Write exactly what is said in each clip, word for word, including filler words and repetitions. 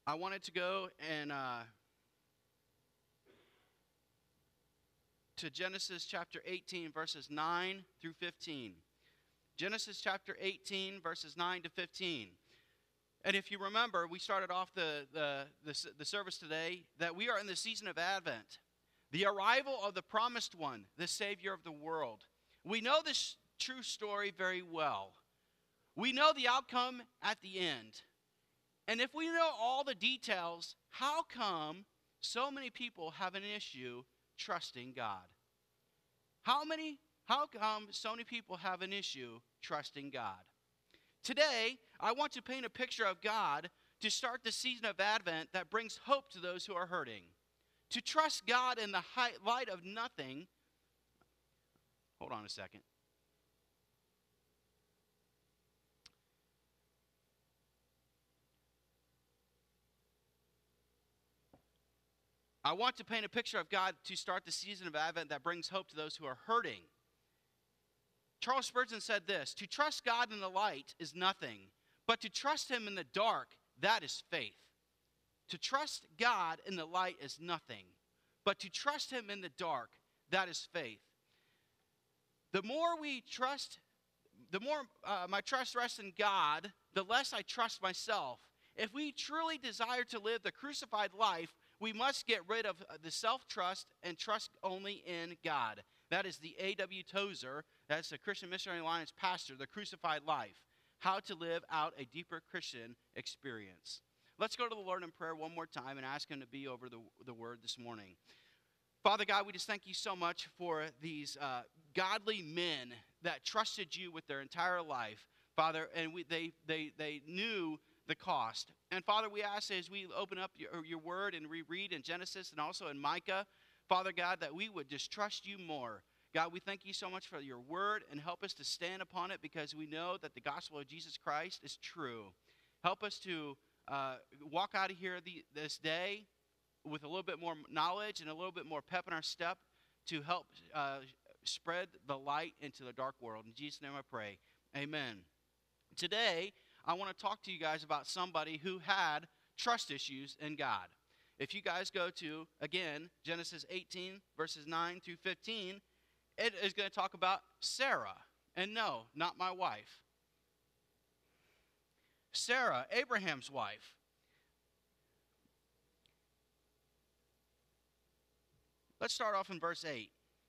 I wanted to go and uh, to Genesis chapter eighteen, verses nine through fifteen. Genesis chapter eighteen, verses nine to fifteen. And if you remember, we started off the, the, the, the service today that we are in the season of Advent, the arrival of the promised one, the Savior of the world. We know this true story very well. We know the outcome at the end. And if we know all the details, how come so many people have an issue trusting God? How many, how come so many people have an issue trusting God? Today, I want to paint a picture of God to start the season of Advent that brings hope to those who are hurting. To trust God in the high, light of nothing. Hold on a second. I want to paint a picture of God to start the season of Advent that brings hope to those who are hurting. Charles Spurgeon said this: to trust God in the light is nothing, but to trust him in the dark, that is faith. To trust God in the light is nothing, but to trust him in the dark, that is faith. The more we trust, the more uh, my trust rests in God, the less I trust myself. If we truly desire to live the crucified life, we must get rid of the self-trust and trust only in God. That is the A W Tozer, that's the Christian Missionary Alliance pastor, The Crucified Life, how to live out a deeper Christian experience. Let's go to the Lord in prayer one more time and ask him to be over the, the word this morning. Father God, we just thank you so much for these uh, godly men that trusted you with their entire life, Father, and we, they, they, they knew the cost. And Father, we ask as we open up your, your word and reread in Genesis and also in Micah, Father God, that we would just trust you more. God, we thank you so much for your word, and help us to stand upon it because we know that the gospel of Jesus Christ is true. Help us to uh, walk out of here the, this day with a little bit more knowledge and a little bit more pep in our step to help uh, spread the light into the dark world. In Jesus' name I pray. Amen. Today, I want to talk to you guys about somebody who had trust issues in God. If you guys go to, again, Genesis eighteen, verses nine through fifteen, it is going to talk about Sarah. And no, not my wife. Sarah, Abraham's wife. Let's start off in verse eight.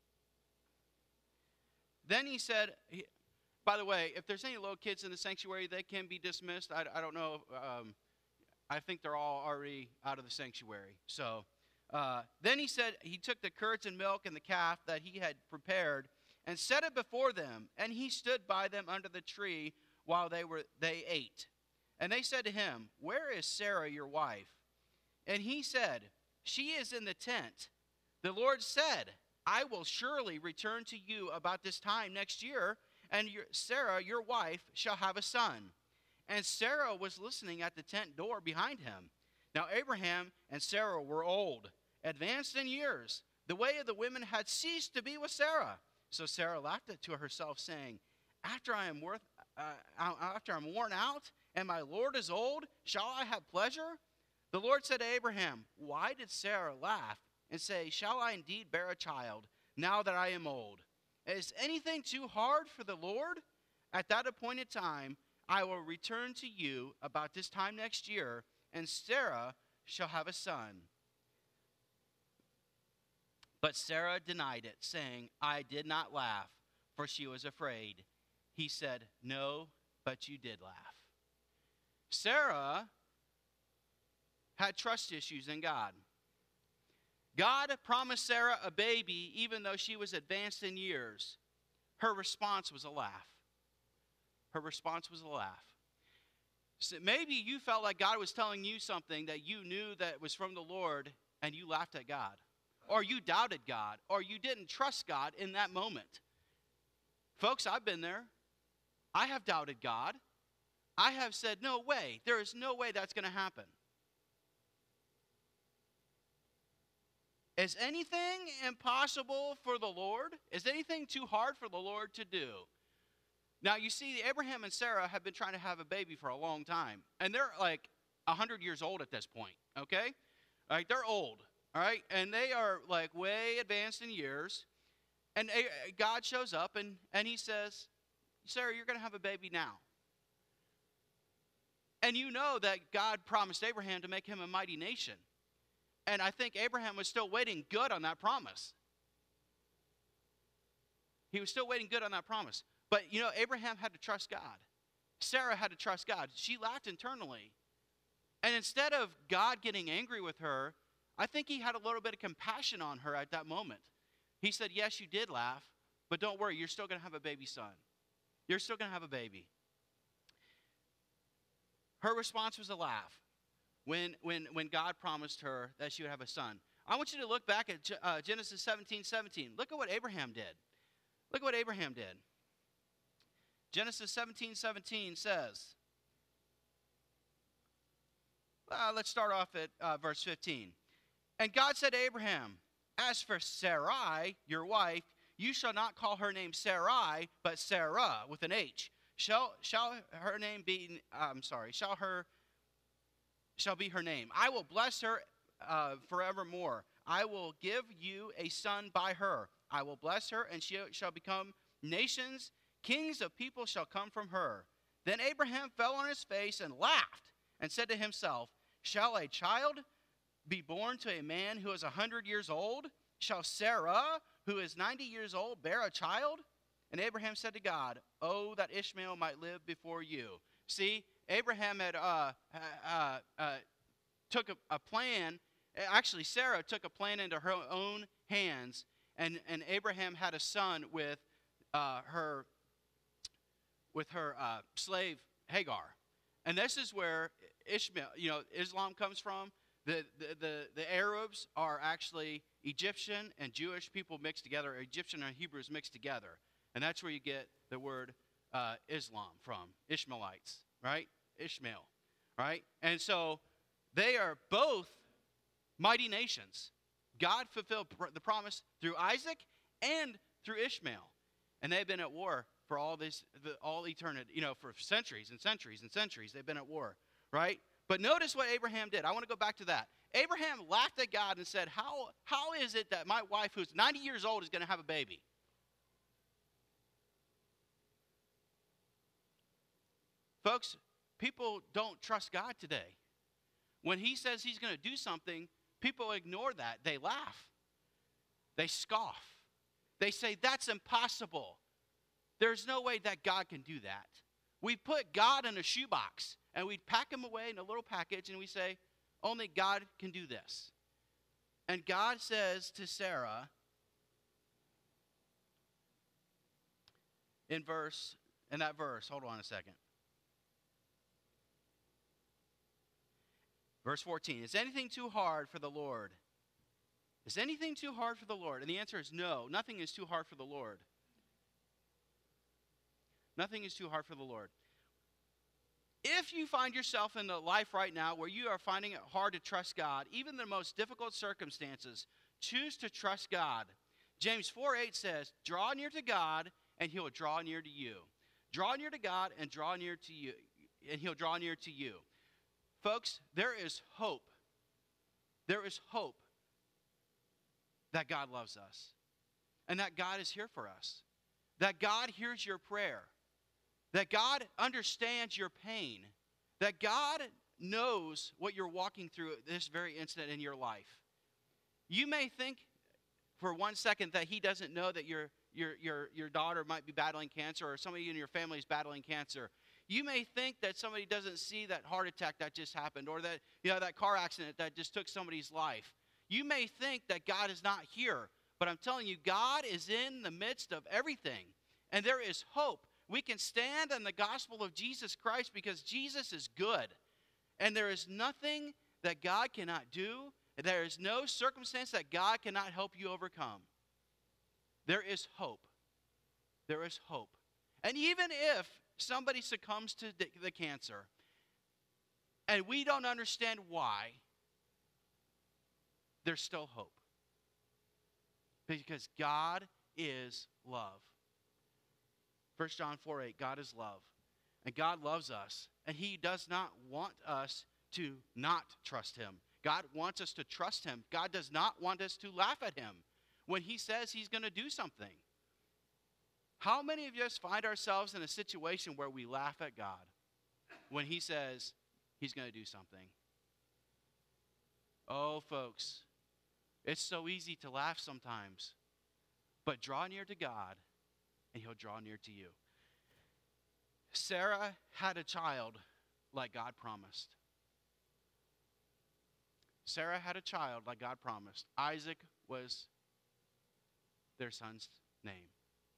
Then he said, he, by the way, if there's any little kids in the sanctuary, they can be dismissed. I, I don't know. Um, I think they're all already out of the sanctuary. So uh, then he said, he took the curds and milk and the calf that he had prepared and set it before them. And he stood by them under the tree while they were they ate. And they said to him, "Where is Sarah, your wife?" And he said, "She is in the tent. The Lord said, I will surely return to you about this time next year, and your, Sarah, your wife, shall have a son." And Sarah was listening at the tent door behind him. Now Abraham and Sarah were old, advanced in years. The way of the women had ceased to be with Sarah. So Sarah laughed to herself, saying, After I am worth, uh, after I'm worn out, and my Lord is old, shall I have pleasure? The Lord said to Abraham, Why did Sarah laugh and say, Shall I indeed bear a child, now that I am old? Is anything too hard for the Lord? At that appointed time, I will return to you about this time next year, and Sarah shall have a son. But Sarah denied it, saying, I did not laugh, for she was afraid. He said, No, but you did laugh. Sarah had trust issues in God. God promised Sarah a baby even though she was advanced in years. Her response was a laugh. Her response was a laugh. So maybe you felt like God was telling you something that you knew that was from the Lord, and you laughed at God. Or you doubted God. Or you didn't trust God in that moment. Folks, I've been there. I have doubted God. I have said, no way. There is no way that's going to happen. Is anything impossible for the Lord? Is anything too hard for the Lord to do? Now, you see, Abraham and Sarah have been trying to have a baby for a long time. And they're like one hundred years old at this point, okay? All right, they're old, all right? And they are like way advanced in years. And God shows up and, and he says, Sarah, you're going to have a baby now. And you know that God promised Abraham to make him a mighty nation. And I think Abraham was still waiting good on that promise. He was still waiting good on that promise. But, you know, Abraham had to trust God. Sarah had to trust God. She laughed internally. And instead of God getting angry with her, I think he had a little bit of compassion on her at that moment. He said, yes, you did laugh, but don't worry, you're still going to have a baby son. You're still going to have a baby. Her response was a laugh when, when, when God promised her that she would have a son. I want you to look back at uh, Genesis seventeen seventeen. Look at what Abraham did. Look at what Abraham did. Genesis seventeen seventeen says, uh, let's start off at uh, verse fifteen. And God said to Abraham, as for Sarai, your wife, you shall not call her name Sarai, but Sarah with an H. Shall shall her name be? I'm sorry. Shall her shall be her name. I will bless her uh, forevermore. I will give you a son by her. I will bless her, and she shall become nations. Kings of people shall come from her. Then Abraham fell on his face and laughed, and said to himself, shall a child be born to a man who is a hundred years old? Shall Sarah, who is ninety years old, bear a child? And Abraham said to God, oh, that Ishmael might live before you. See, Abraham had uh, uh, uh, took a, a plan. Actually, Sarah took a plan into her own hands, and, and Abraham had a son with uh, her with her uh, slave Hagar. And this is where Ishmael, you know, Islam comes from. The, the, the, the Arabs are actually Egyptian and Jewish people mixed together, or Egyptian and Hebrews mixed together. And that's where you get the word uh, Islam from, Ishmaelites, right? Ishmael, right? And so they are both mighty nations. God fulfilled pr- the promise through Isaac and through Ishmael. And they've been at war for all this, the, all eternity, you know, for centuries and centuries and centuries. They've been at war, right? But notice what Abraham did. I want to go back to that. Abraham laughed at God and said, how, how is it that my wife, who's ninety years old, is going to have a baby? Folks, people don't trust God today. When he says he's going to do something, people ignore that. They laugh. They scoff. They say, that's impossible. There's no way that God can do that. We put God in a shoebox, and we pack him away in a little package, and we say, only God can do this. And God says to Sarah, in verse, in that verse, hold on a second. Verse fourteen, is anything too hard for the Lord? Is anything too hard for the Lord? And the answer is no, nothing is too hard for the Lord. Nothing is too hard for the Lord. If you find yourself in a life right now where you are finding it hard to trust God, even the most difficult circumstances, choose to trust God. James four eight says, draw near to God, and he'll draw near to you. Draw near to God and draw near to you, and he'll draw near to you. Folks, there is hope. There is hope that God loves us and that God is here for us, that God hears your prayer, that God understands your pain, that God knows what you're walking through at this very instant in your life. You may think for one second that he doesn't know that your, your, your, your daughter might be battling cancer, or somebody in your family is battling cancer. You may think that somebody doesn't see that heart attack that just happened, or that, you know, that car accident that just took somebody's life. You may think that God is not here, but I'm telling you, God is in the midst of everything, and there is hope. We can stand on the gospel of Jesus Christ because Jesus is good, and there is nothing that God cannot do. There is no circumstance that God cannot help you overcome. There is hope. There is hope. And even if somebody succumbs to the, the cancer, and we don't understand why, there's still hope. Because God is love. First John four eight, God is love. And God loves us. And he does not want us to not trust him. God wants us to trust him. God does not want us to laugh at him when he says he's going to do something. How many of us find ourselves in a situation where we laugh at God when he says he's going to do something? Oh, folks, it's so easy to laugh sometimes. But draw near to God, and he'll draw near to you. Sarah had a child like God promised. Sarah had a child like God promised. Isaac was their son's name.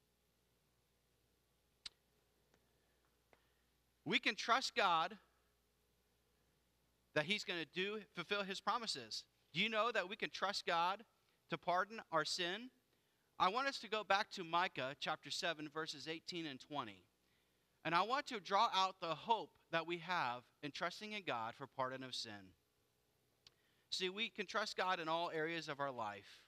We can trust God that he's going to do fulfill his promises. Do you know that we can trust God to pardon our sin? I want us to go back to Micah chapter seven, verses eighteen and twenty. And I want to draw out the hope that we have in trusting in God for pardon of sin. See, we can trust God in all areas of our life.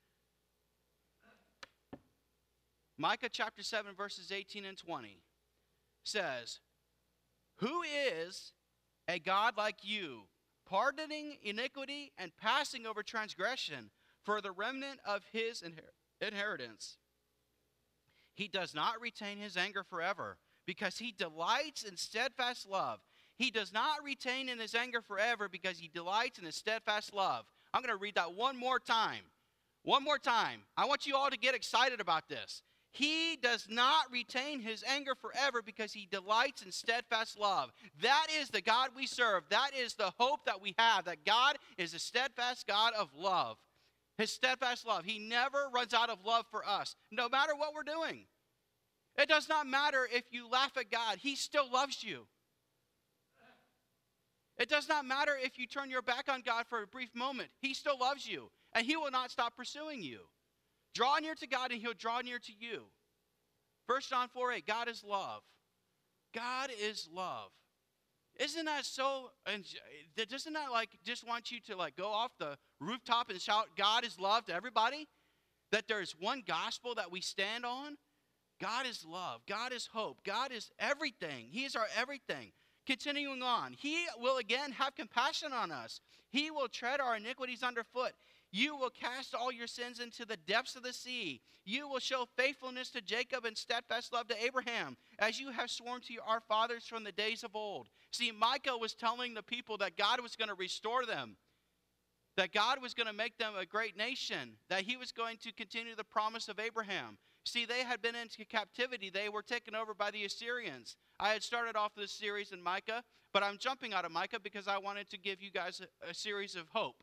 Micah chapter seven, verses eighteen and twenty says, "Who is a God like you, pardoning iniquity and passing over transgression for the remnant of his inher- inheritance? He does not retain his anger forever, because he delights in steadfast love." He does not retain in his anger forever because he delights in his steadfast love. I'm going to read that one more time. One more time. I want you all to get excited about this. He does not retain his anger forever because he delights in steadfast love. That is the God we serve. That is the hope that we have, that God is a steadfast God of love. His steadfast love. He never runs out of love for us, no matter what we're doing. It does not matter if you laugh at God. He still loves you. It does not matter if you turn your back on God for a brief moment. He still loves you, and he will not stop pursuing you. Draw near to God, and he'll draw near to you. First John four eight, God is love. God is love. Isn't that so, and doesn't that like just want you to like go off the rooftop and shout, God is love to everybody? That there's one gospel that we stand on? God is love. God is hope. God is everything. He is our everything. Continuing on, he will again have compassion on us. He will tread our iniquities underfoot. You will cast all your sins into the depths of the sea. You will show faithfulness to Jacob and steadfast love to Abraham, as you have sworn to our fathers from the days of old. See, Micah was telling the people that God was going to restore them, that God was going to make them a great nation, that he was going to continue the promise of Abraham. See, they had been into captivity. They were taken over by the Assyrians. I had started off this series in Micah, but I'm jumping out of Micah because I wanted to give you guys a, a series of hope.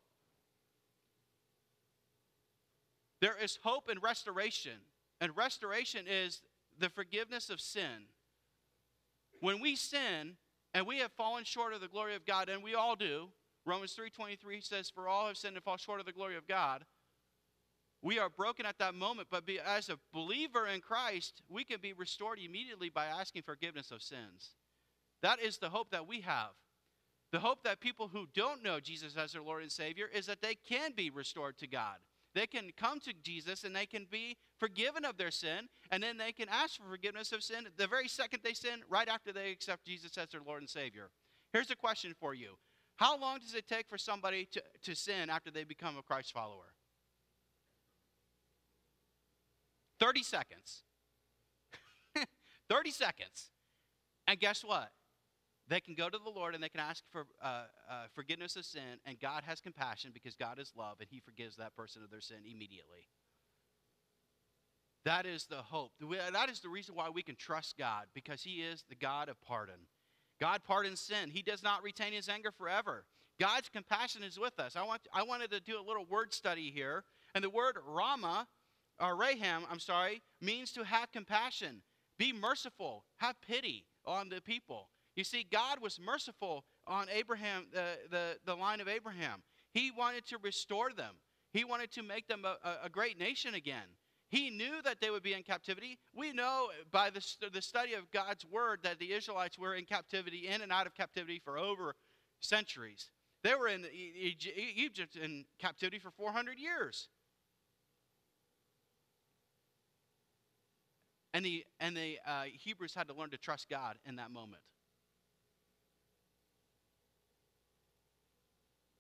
There is hope and restoration, and restoration is the forgiveness of sin. When we sin, and we have fallen short of the glory of God, and we all do, Romans three twenty-three says, "For all have sinned and fall short of the glory of God." We are broken at that moment, but be, as a believer in Christ, we can be restored immediately by asking forgiveness of sins. That is the hope that we have. The hope that people who don't know Jesus as their Lord and Savior is that they can be restored to God. They can come to Jesus and they can be forgiven of their sin, and then they can ask for forgiveness of sin the very second they sin, right after they accept Jesus as their Lord and Savior. Here's a question for you. How long does it take for somebody to, to sin after they become a Christ follower? thirty seconds. thirty seconds. And guess what? They can go to the Lord and they can ask for uh, uh, forgiveness of sin, and God has compassion because God is love, and he forgives that person of their sin immediately. That is the hope. That is the reason why we can trust God, because he is the God of pardon. God pardons sin. He does not retain his anger forever. God's compassion is with us. I want I wanted to do a little word study here, and the word Rama, or Raham, I'm sorry, means to have compassion. Be merciful. Have pity on the people. You see, God was merciful on Abraham, the, the, the line of Abraham. He wanted to restore them. He wanted to make them a, a great nation again. He knew that they would be in captivity. We know by the, the study of God's word that the Israelites were in captivity, in and out of captivity for over centuries. They were in Egypt in captivity for four hundred years. And the, and the uh, Hebrews had to learn to trust God in that moment.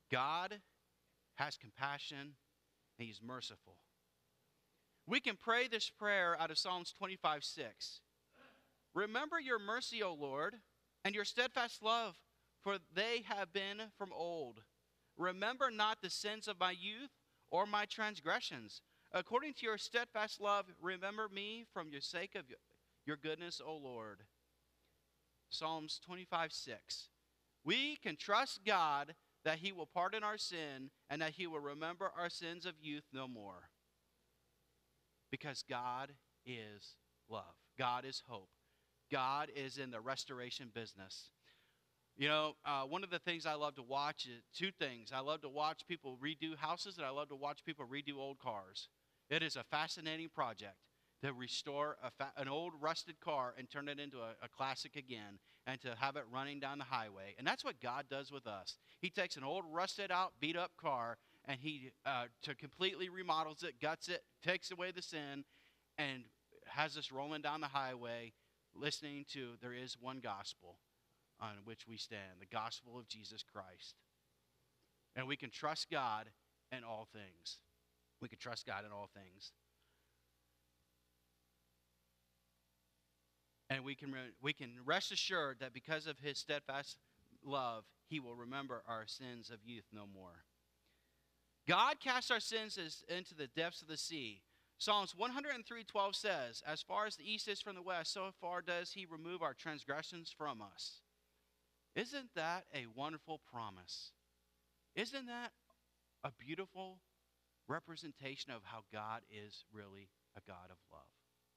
God has compassion, and he's merciful. We can pray this prayer out of Psalms twenty-five six. Remember your mercy, O Lord, and your steadfast love, for they have been from old. Remember not the sins of my youth or my transgressions. According to your steadfast love, remember me from your sake of your goodness, O Lord. Psalms twenty-five six. We can trust God that he will pardon our sin and that he will remember our sins of youth no more. Because God is love. God is hope. God is in the restoration business. You know, uh, one of the things I love to watch is two things. I love to watch people redo houses, and I love to watch people redo old cars. It is a fascinating project to restore a fa- an old rusted car and turn it into a, a classic again, and to have it running down the highway. And that's what God does with us. He takes an old rusted out, beat up car, and he uh, to completely remodels it, guts it, takes away the sin, and has us rolling down the highway listening to there is one gospel on which we stand, the gospel of Jesus Christ. And we can trust God in all things. We can trust God in all things. And we can, re- we can rest assured that because of his steadfast love, he will remember our sins of youth no more. God casts our sins as, into the depths of the sea. Psalms one oh three twelve says, as far as the east is from the west, so far does he remove our transgressions from us. Isn't that a wonderful promise? Isn't that a beautiful representation of how God is really a God of love?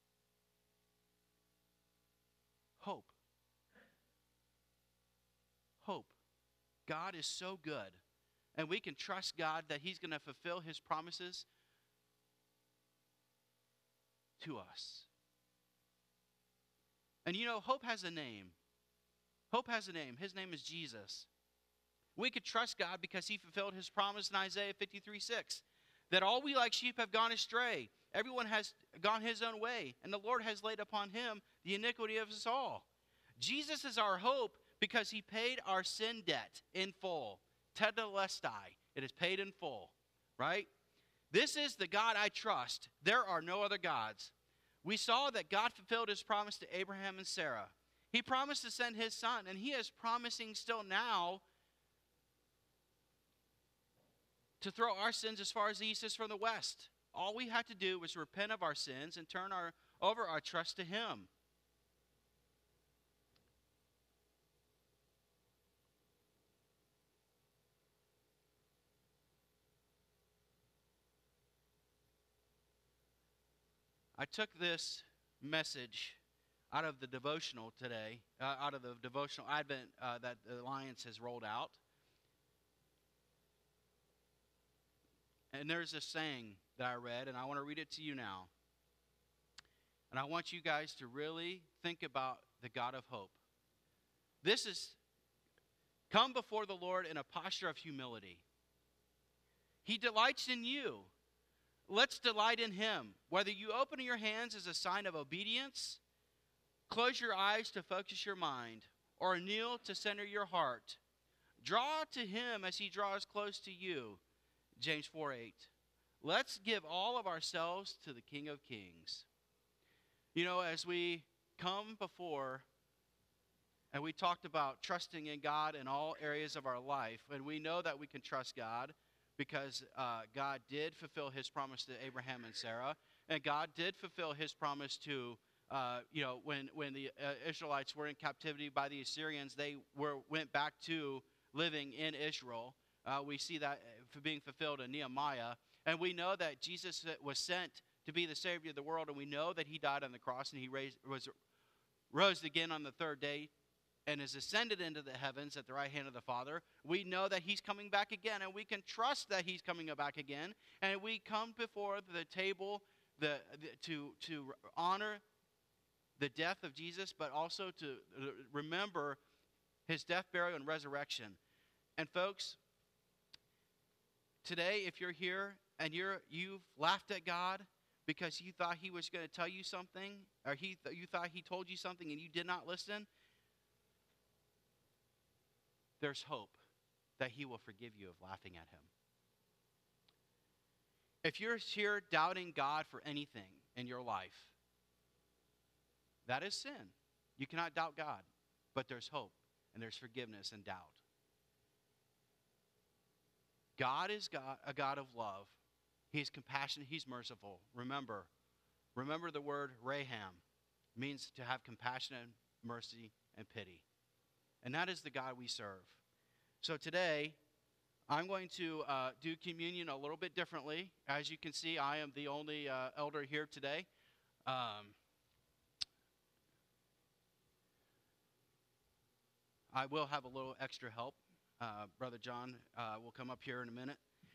Hope. Hope. God is so good. And we can trust God that he's going to fulfill his promises to us. And you know, hope has a name. Hope has a name. His name is Jesus. We could trust God because he fulfilled his promise in Isaiah fifty-three six, that all we like sheep have gone astray. Everyone has gone his own way, and the Lord has laid upon him the iniquity of us all. Jesus is our hope because he paid our sin debt in full. Tetelestai. It is paid in full, right? This is the God I trust. There are no other gods. We saw that God fulfilled his promise to Abraham and Sarah. He promised to send his son, and he is promising still now to throw our sins as far as the east is from the west. All we had to do was repent of our sins and turn our, over our trust to him. I took this message out of the devotional today, uh, out of the devotional Advent uh, that the Alliance has rolled out. And there's a saying that I read, and I want to read it to you now. And I want you guys to really think about the God of hope. This is, come before the Lord in a posture of humility. He delights in you. Let's delight in him. Whether you open your hands as a sign of obedience, close your eyes to focus your mind, or kneel to center your heart, draw to him as he draws close to you. James four eight. Let's give all of ourselves to the King of Kings. You know, as we come before, and we talked about trusting in God in all areas of our life, and we know that we can trust God because uh, God did fulfill his promise to Abraham and Sarah, and God did fulfill his promise to, uh, you know, when, when the uh, Israelites were in captivity by the Assyrians, they were went back to living in Israel. Uh, we see that being fulfilled in Nehemiah. And we know that Jesus was sent to be the Savior of the world, and we know that he died on the cross, and he raised, was, rose again on the third day, and is ascended into the heavens at the right hand of the Father. We know that he's coming back again, and we can trust that he's coming back again. And we come before the table the, the, to, to honor the death of Jesus, but also to remember his death, burial, and resurrection. And folks, today, if you're here and you're, you've laughed at God because you thought he was going to tell you something, or he th- you thought he told you something and you did not listen, there's hope. that he will forgive you of laughing at him. If you're here doubting God for anything in your life, that is sin. You cannot doubt God, but there's hope and there's forgiveness and doubt. God is God, a God of love. He's compassionate. He's merciful. Remember, remember the word Raham means to have compassion, and mercy, and pity. And that is the God we serve. So today, I'm going to uh, do communion a little bit differently. As you can see, I am the only uh, elder here today. Um, I will have a little extra help. Uh, Brother John uh, will come up here in a minute.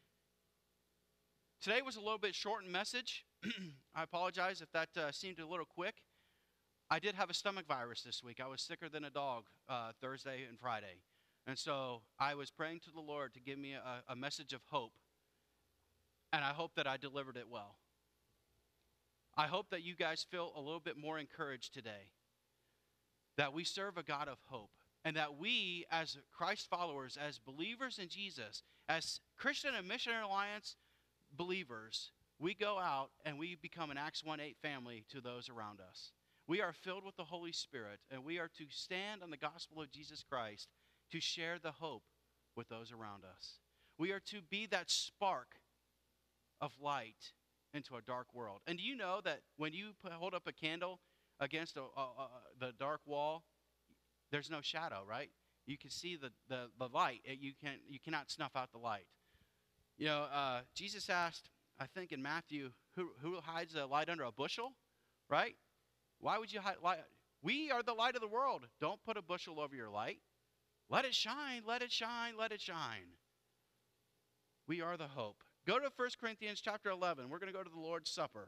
Today was a little bit shortened message. I apologize if that uh, seemed a little quick. I did have a stomach virus this week. I was sicker than a dog uh, Thursday and Friday. And so I was praying to the Lord to give me a, a message of hope. And I hope that I delivered it well. I hope that you guys feel a little bit more encouraged today. That we serve a God of hope. And that we, as Christ followers, as believers in Jesus, as Christian and Missionary Alliance believers, we go out and we become an Acts one eight family to those around us. We are filled with the Holy Spirit, and we are to stand on the gospel of Jesus Christ to share the hope with those around us. We are to be that spark of light into a dark world. And do you know that when you put, hold up a candle against a, a, a, the dark wall, there's no shadow, right? You can see the, the, the light. You, can't, you cannot snuff out the light. You know, uh, Jesus asked, I think in Matthew, who, who hides a light under a bushel, right? Why would you hide light? We are the light of the world. Don't put a bushel over your light. Let it shine, let it shine, let it shine. We are the hope. Go to First Corinthians chapter eleven. We're going to go to the Lord's Supper.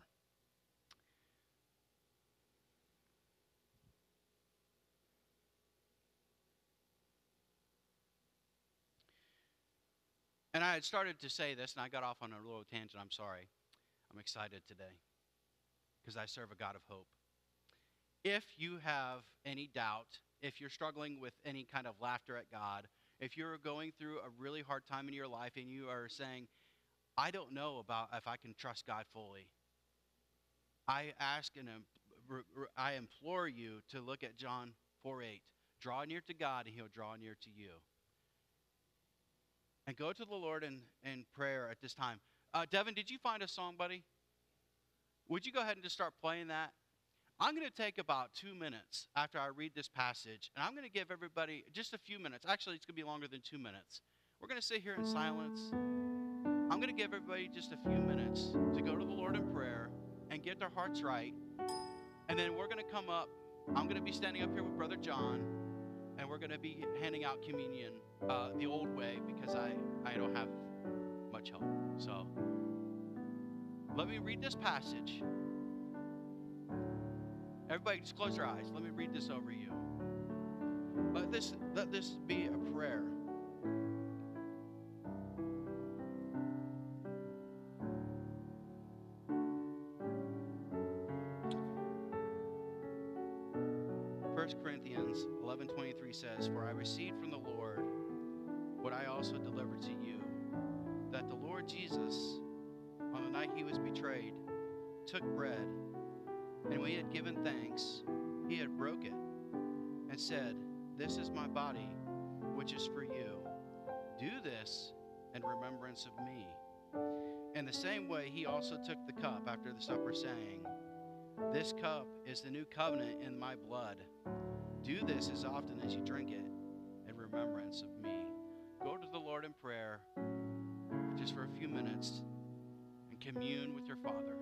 And I had started to say this, and I got off on a little tangent. I'm sorry. I'm excited today because I serve a God of hope. If you have any doubt, if you're struggling with any kind of laughter at God, if you're going through a really hard time in your life and you are saying, I don't know about if I can trust God fully, I ask and I implore you to look at John four eight. Draw near to God and he'll draw near to you. And go to the Lord in, in prayer at this time. Uh, Devin, did you find a song, buddy? Would you go ahead and just start playing that? I'm going to take about two minutes after I read this passage, and I'm going to give everybody just a few minutes. Actually, it's going to be longer than two minutes. We're going to sit here in silence. I'm going to give everybody just a few minutes to go to the Lord in prayer and get their hearts right. And then we're going to come up. I'm going to be standing up here with Brother John, and we're going to be handing out communion uh, the old way because I, I don't have much help. So let me read this passage. Everybody just close your eyes. Let me read this over you. Let this, let this be a prayer. First Corinthians eleven twenty-three says, For I received from the Lord what I also delivered to you, that the Lord Jesus, on the night he was betrayed, took bread, and when he had given thanks, he had broke it, and said, This is my body, which is for you. Do this in remembrance of me. In the same way, he also took the cup after the supper, saying, This cup is the new covenant in my blood. Do this as often as you drink it in remembrance of me. Go to the Lord in prayer just for a few minutes and commune with your Father.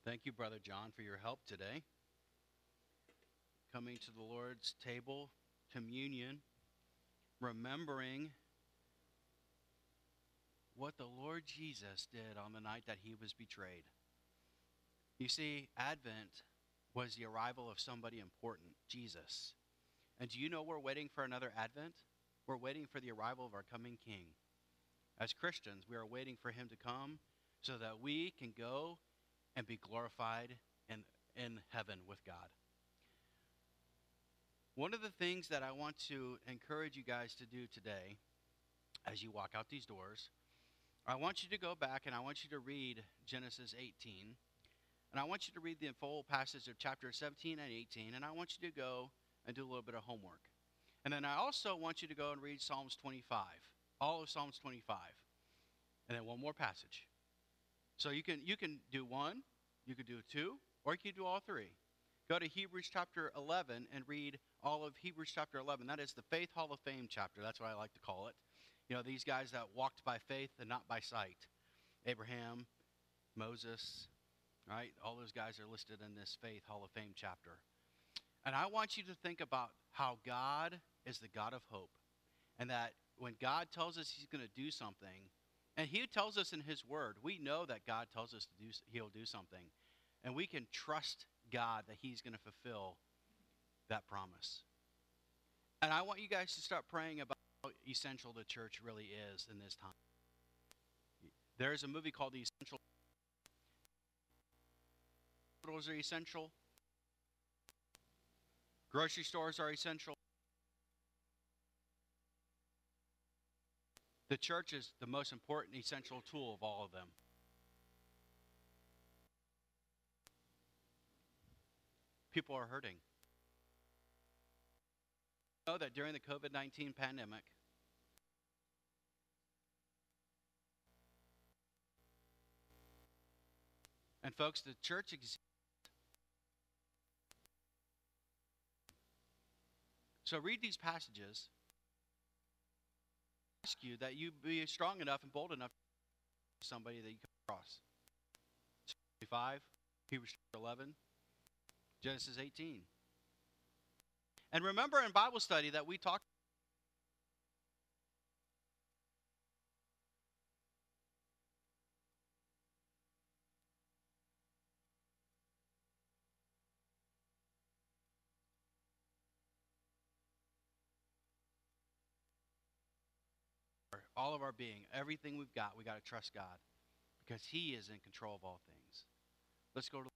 Thank you, Brother John, for your help today. Coming to the Lord's table, communion, remembering what the Lord Jesus did on the night that he was betrayed. You see, Advent was the arrival of somebody important, Jesus. And do you know we're waiting for another Advent? We're waiting for the arrival of our coming King. As Christians, we are waiting for him to come so that we can go and be glorified in, in heaven with God. One of the things that I want to encourage you guys to do today, as you walk out these doors, I want you to go back and I want you to read Genesis eighteen. And I want you to read the full passage of chapter seventeen and eighteen. And I want you to go and do a little bit of homework. And then I also want you to go and read Psalms twenty-five. All of Psalms twenty-five. And then one more passage. So you can you can do one, you can do two, or you can do all three. Go to Hebrews chapter eleven and read all of Hebrews chapter eleven. That is the Faith Hall of Fame chapter. That's what I like to call it. You know, these guys that walked by faith and not by sight. Abraham, Moses, right? All those guys are listed in this Faith Hall of Fame chapter. And I want you to think about how God is the God of hope. And that when God tells us he's going to do something, and he tells us in his word, we know that God tells us to do, he'll do something. And we can trust God that he's going to fulfill that promise. And I want you guys to start praying about how essential the church really is in this time. There's a movie called The Essential. Hospitals are essential. Grocery stores are essential. The church is the most important essential tool of all of them. People are hurting. You know that during the COVID nineteen pandemic, and folks, the church exists. So read these passages. Ask you that you be strong enough and bold enough to somebody that you come across. twenty-five, Hebrews eleven, Genesis eighteen. And remember in Bible study that we talked all of our being, everything we've got, we got to trust God because he is in control of all things. Let's go to